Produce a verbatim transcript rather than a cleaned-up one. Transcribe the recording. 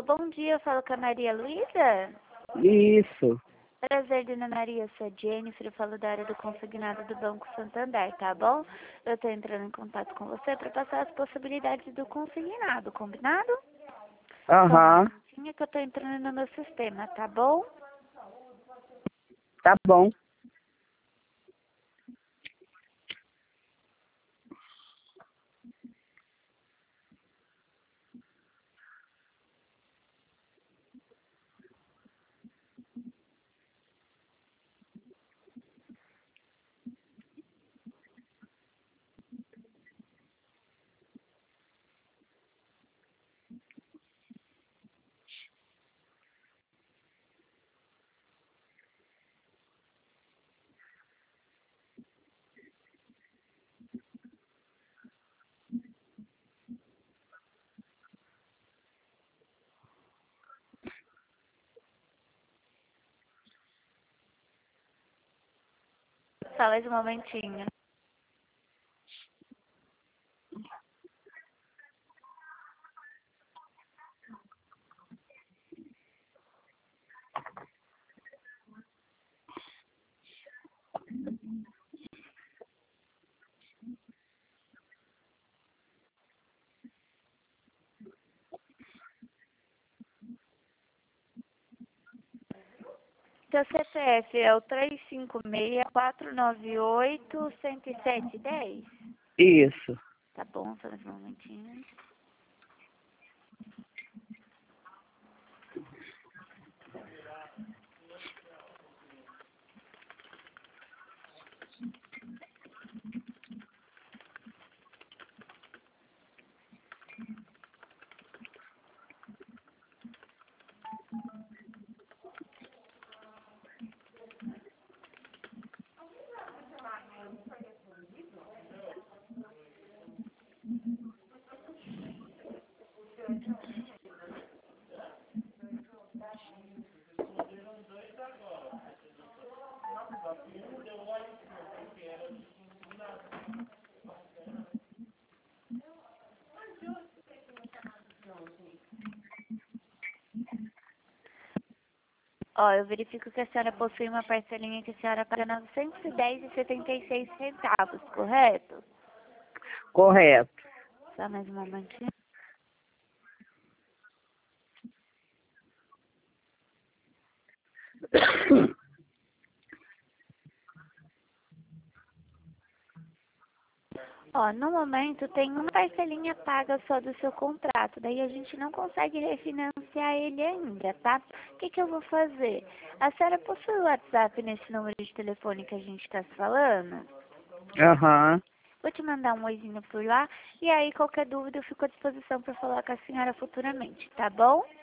Alô, bom dia, eu falo com a Maria Luísa. Isso. Prazer, dona Maria, eu sou a Jennifer, eu falo da área do consignado do Banco Santander, tá bom? Eu tô entrando em contato com você para passar as possibilidades do consignado, combinado? Aham. Só um minutinho que eu tô entrando no meu sistema, tá bom? Tá bom. Só mais um momentinho. Seu C P F é o três cinco seis, quatro nove oito, um zero sete um zero? Isso. Tá bom, só mais um momentinho. Ó, eu verifico que a senhora possui uma parcelinha que a senhora paga novecentos e dez reais e setenta e seis centavos, correto? Correto. Só mais um momentinho. Ó, no momento tem uma parcelinha paga só do seu contrato, daí a gente não consegue refinanciar ele ainda, tá? O que que eu vou fazer? A senhora possui o WhatsApp nesse número de telefone que a gente tá se falando? Aham. Vou te mandar um oizinho por lá e aí qualquer dúvida eu fico à disposição para falar com a senhora futuramente, tá bom?